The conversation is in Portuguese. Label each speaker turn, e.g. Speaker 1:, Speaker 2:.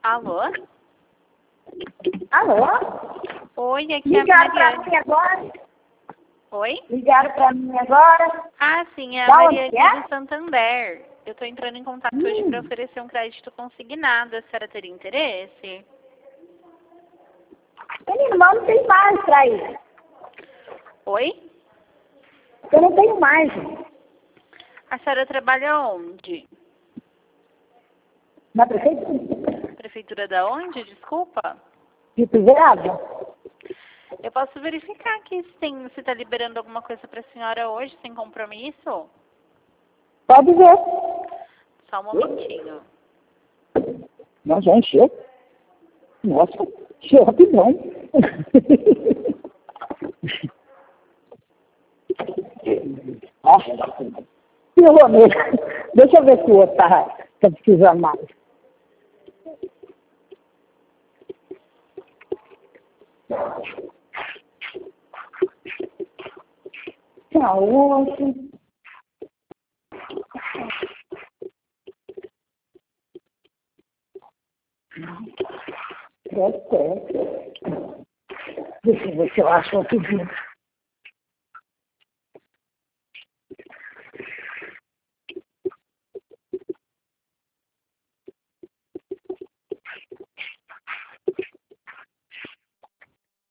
Speaker 1: Alô?
Speaker 2: Alô?
Speaker 1: Oi, aqui é a
Speaker 2: Ligaram pra
Speaker 1: Mariane.
Speaker 2: mim agora?
Speaker 1: Oi?
Speaker 2: Ligaram pra mim agora?
Speaker 1: Ah, sim, é a
Speaker 2: Da onde
Speaker 1: Mariane
Speaker 2: que é?
Speaker 1: do Santander. Eu estou entrando em contato hoje para oferecer um crédito consignado. A senhora teria interesse?
Speaker 2: Menino, mas eu não tenho mais pra ir.
Speaker 1: Oi?
Speaker 2: Eu não tenho mais.
Speaker 1: A senhora trabalha onde?
Speaker 2: Na prefeitura.
Speaker 1: Prefeitura da onde? Desculpa.
Speaker 2: De Tuverava?
Speaker 1: Eu posso verificar aqui se está liberando alguma coisa para a senhora hoje, sem compromisso?
Speaker 2: Pode ver.
Speaker 1: Só um momentinho.
Speaker 2: Não, já encheu. Nossa, encheu rapidão. Nossa, pelo menos. Deixa eu ver se o outro tá precisando mais. Saúde. Deixa eu ver se eu acho outro dia.